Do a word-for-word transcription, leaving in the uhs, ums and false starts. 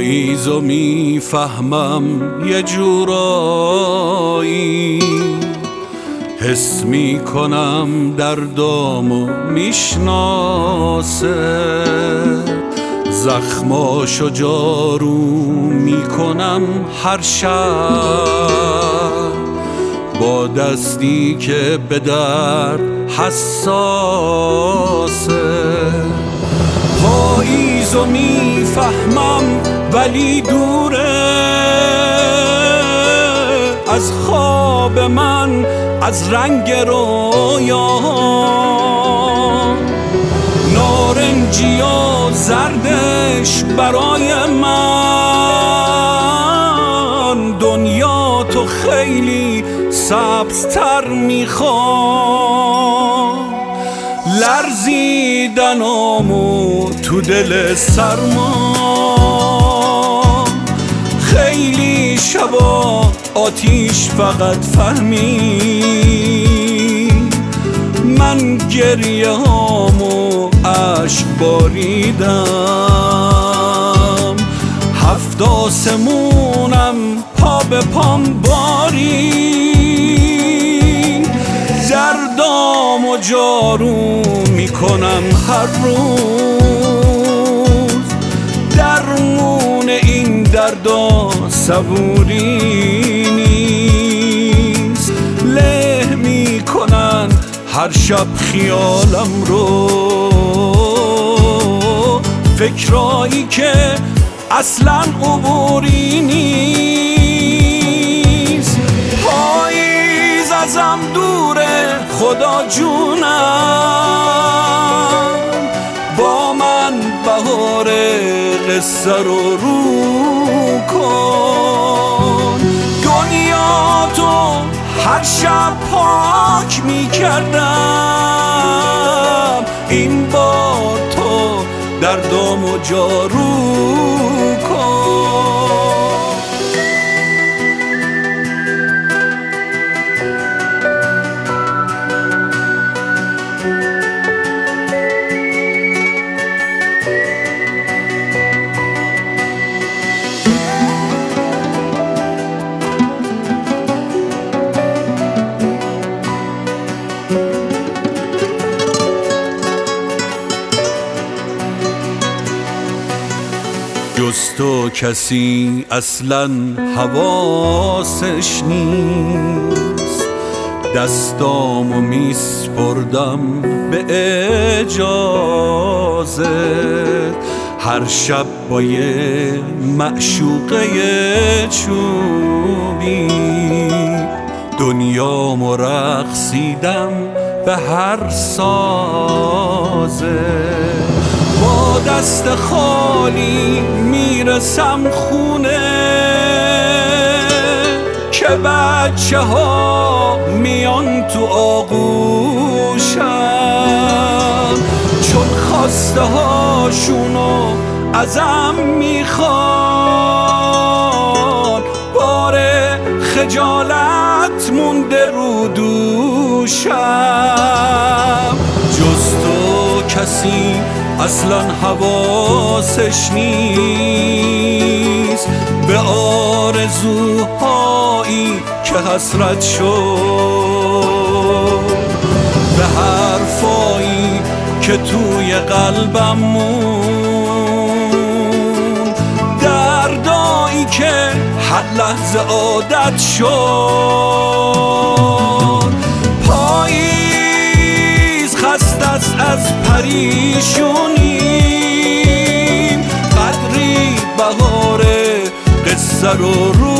پاییزو میفهمم یه جورایی، حس میکنم دردامو میشناسه، زخماشو جارو میکنم هر شب با دستی که به درد حساسه. پاییزو میفهمم ولی دوره از خواب من، از رنگ رویا، نارنجی و زردش برای من دنیا تو خیلی سبزتر میخوام. لرزیدنامو تو دل سرما، خیلی شبا آتیش فقط فهمید، من گریه هامو عشق باریدم، هفت آسمونم پا به پام بارید، دردامو جارو میکنم هر روز، درمون این دردا صبوری نیست، له میکنن هر شب خیالم رو، فکرایی که اصلا عبوری نیست. پاییز ازم دوره خدا جونم، با من بهار قصه رو رو کن، دنیا تو هر شب پاک میکردم، این بار تو دردامو جارو کن. جز تو کسی اصلا حواسش نیست، دستامو میسپردم به اجازت، هر شب با یه معشوقه چوبی دنیامو رقصیدم به هر سازه، با دست خالی میرسم خونه که بچه ها میان تو آغوشم، چون خواسته هاشونو ازم میخوان، بار خجالت مونده رو دوشم، جز تو کسی اصلا حواسش نیست به آرزوهایی که حسرت شد، به حرفایی که توی قلبم مون، دردایی که هر لحظه عادت شد. پاییز خسته است از پریشونی، قدری بهار قصه رو رو